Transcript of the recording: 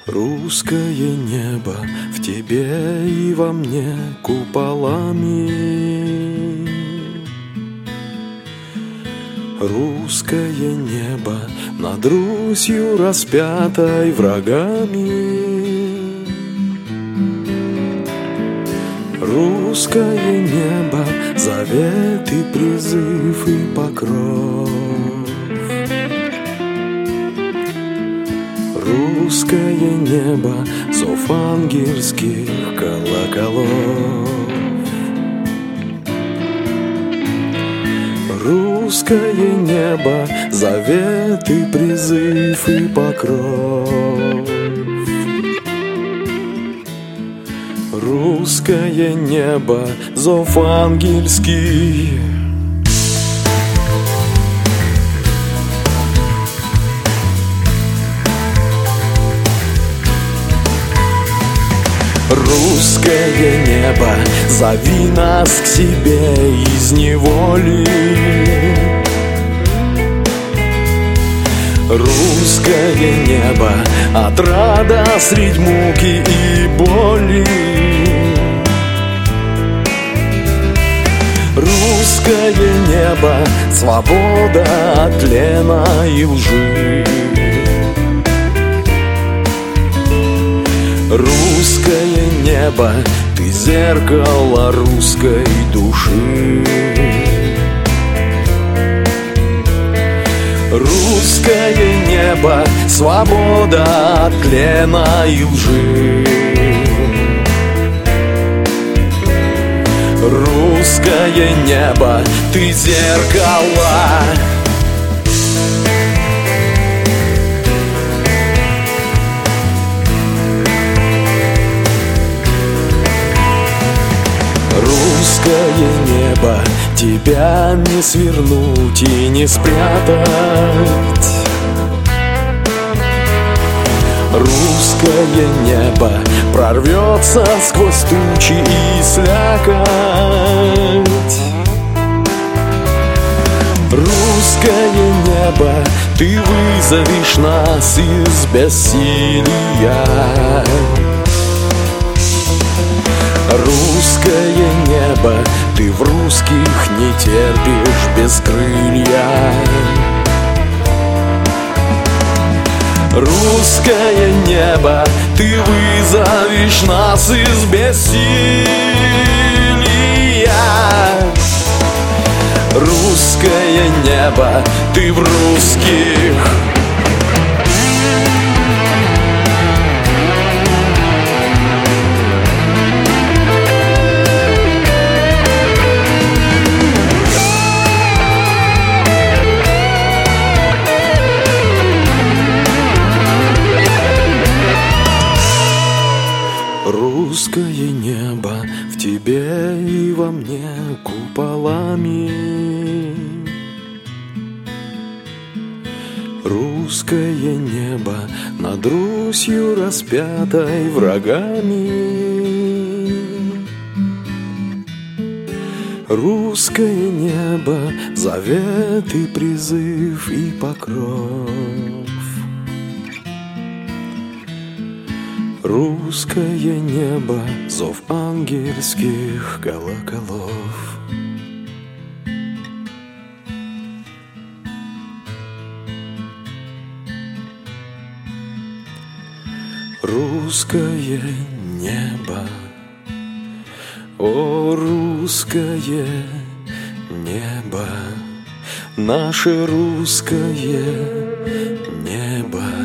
Русское небо в тебе и во мне куполами. Русское небо над Русью, распятой врагами. Русское небо, завет и призыв и покров. Русское небо, зов ангельских колоколов. Русское небо, завет и призыв и покров. Русское небо, зов ангельский. Русское небо, зови нас к себе из неволи. Русское небо, отрада средь муки и боли. Русское небо, свобода от тлена и лжи. Русское небо, ты зеркало русской души. Русское небо, свобода от тлена и лжи. Русское небо, ты зеркало. Русское небо, тебя не свернуть и не спрятать. Русское небо прорвется сквозь тучи и слякоть. Русское небо, ты вызовешь нас из бессилия. Русское небо, ты в русских не терпишь бескрылья. Русское небо, ты вызовешь нас из бессилия. Русское небо, ты в русских. Русское небо в тебе и во мне куполами. Русское небо над Русью, распятой врагами. Русское небо, завет и призыв и покров. Русское небо, зов ангельских колоколов. Русское небо, о, русское небо, наше русское небо.